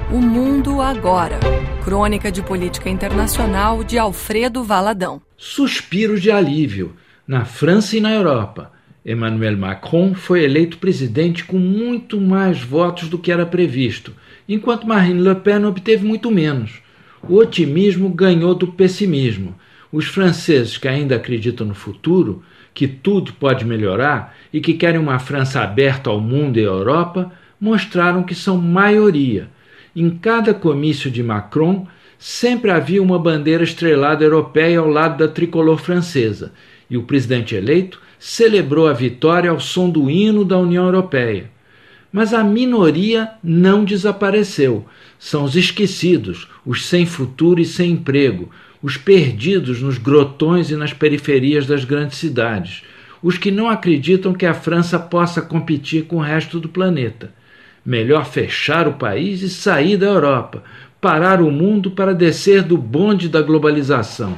O Mundo Agora. Crônica de política internacional de Alfredo Valadão. Suspiros de alívio. Na França e na Europa, Emmanuel Macron foi eleito presidente com muito mais votos do que era previsto, enquanto Marine Le Pen obteve muito menos. O otimismo ganhou do pessimismo. Os franceses que ainda acreditam no futuro, que tudo pode melhorar e que querem uma França aberta ao mundo e à Europa, mostraram que são maioria. Em cada comício de Macron, sempre havia uma bandeira estrelada europeia ao lado da tricolor francesa, e o presidente eleito celebrou a vitória ao som do hino da União Europeia. Mas a minoria não desapareceu. São os esquecidos, os sem futuro e sem emprego, os perdidos nos grotões e nas periferias das grandes cidades, os que não acreditam que a França possa competir com o resto do planeta. Melhor fechar o país e sair da Europa, parar o mundo para descer do bonde da globalização.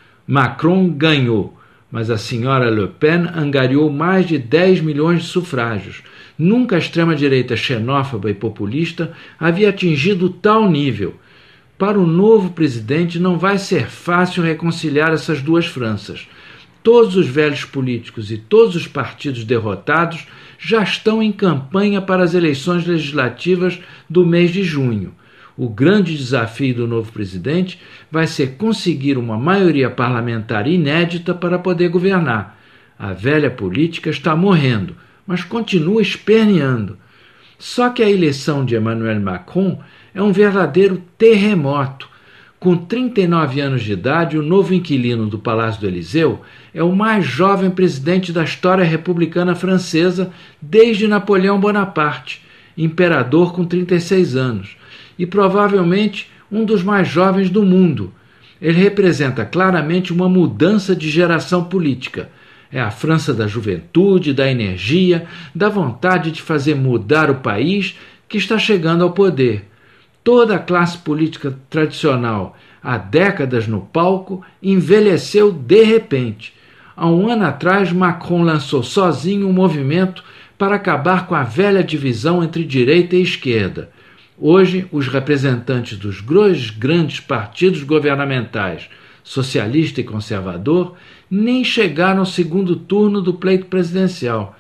Macron ganhou, mas a senhora Le Pen angariou mais de 10 milhões de sufrágios. Nunca a extrema-direita xenófoba e populista havia atingido tal nível. Para o novo presidente não vai ser fácil reconciliar essas duas Franças. Todos os velhos políticos e todos os partidos derrotados já estão em campanha para as eleições legislativas do mês de junho. O grande desafio do novo presidente vai ser conseguir uma maioria parlamentar inédita para poder governar. A velha política está morrendo, mas continua esperneando. Só que a eleição de Emmanuel Macron é um verdadeiro terremoto. Com 39 anos de idade, o novo inquilino do Palácio do Eliseu é o mais jovem presidente da história republicana francesa desde Napoleão Bonaparte, imperador com 36 anos, e provavelmente um dos mais jovens do mundo. Ele representa claramente uma mudança de geração política. É a França da juventude, da energia, da vontade de fazer mudar o país que está chegando ao poder. Toda a classe política tradicional, há décadas no palco, envelheceu de repente. Há um ano atrás, Macron lançou sozinho um movimento para acabar com a velha divisão entre direita e esquerda. Hoje, os representantes dos dois grandes partidos governamentais, socialista e conservador, nem chegaram ao segundo turno do pleito presidencial.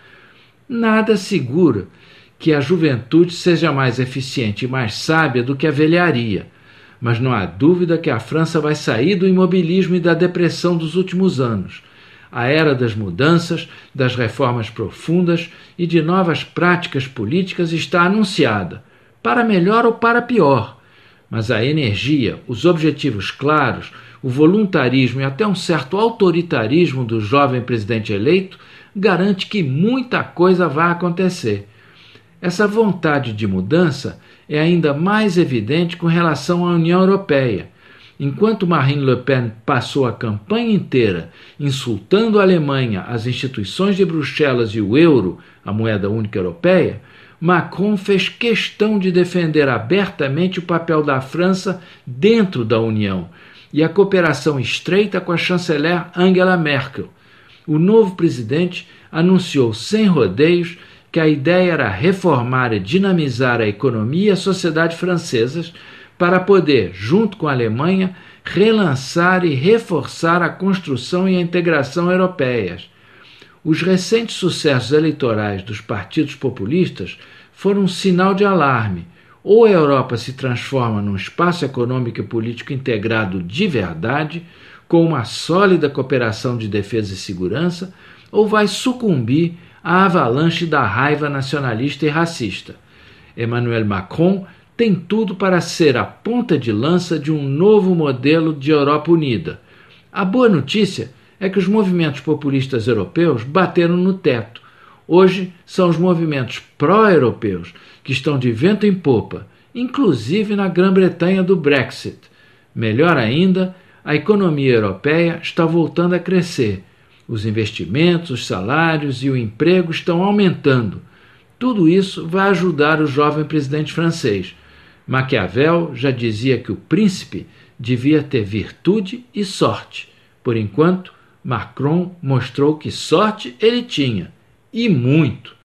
Nada segura que a juventude seja mais eficiente e mais sábia do que a velharia, mas não há dúvida que a França vai sair do imobilismo e da depressão dos últimos anos. A era das mudanças, das reformas profundas e de novas práticas políticas está anunciada, para melhor ou para pior, mas a energia, os objetivos claros, o voluntarismo e até um certo autoritarismo do jovem presidente eleito garante que muita coisa vai acontecer. Essa vontade de mudança é ainda mais evidente com relação à União Europeia. Enquanto Marine Le Pen passou a campanha inteira insultando a Alemanha, as instituições de Bruxelas e o euro, a moeda única europeia, Macron fez questão de defender abertamente o papel da França dentro da União e a cooperação estreita com a chanceler Angela Merkel. O novo presidente anunciou sem rodeios que a ideia era reformar e dinamizar a economia e a sociedade francesas para poder, junto com a Alemanha, relançar e reforçar a construção e a integração europeias. Os recentes sucessos eleitorais dos partidos populistas foram um sinal de alarme. Ou a Europa se transforma num espaço econômico e político integrado de verdade, com uma sólida cooperação de defesa e segurança, ou vai sucumbir à avalanche da raiva nacionalista e racista. Emmanuel Macron tem tudo para ser a ponta de lança de um novo modelo de Europa unida. A boa notícia é que os movimentos populistas europeus bateram no teto. Hoje são os movimentos pró-europeus que estão de vento em popa, inclusive na Grã-Bretanha do Brexit. Melhor ainda, a economia europeia está voltando a crescer. Os investimentos, os salários e o emprego estão aumentando. Tudo isso vai ajudar o jovem presidente francês. Maquiavel já dizia que o príncipe devia ter virtude e sorte. Por enquanto, Macron mostrou que sorte ele tinha, e muito.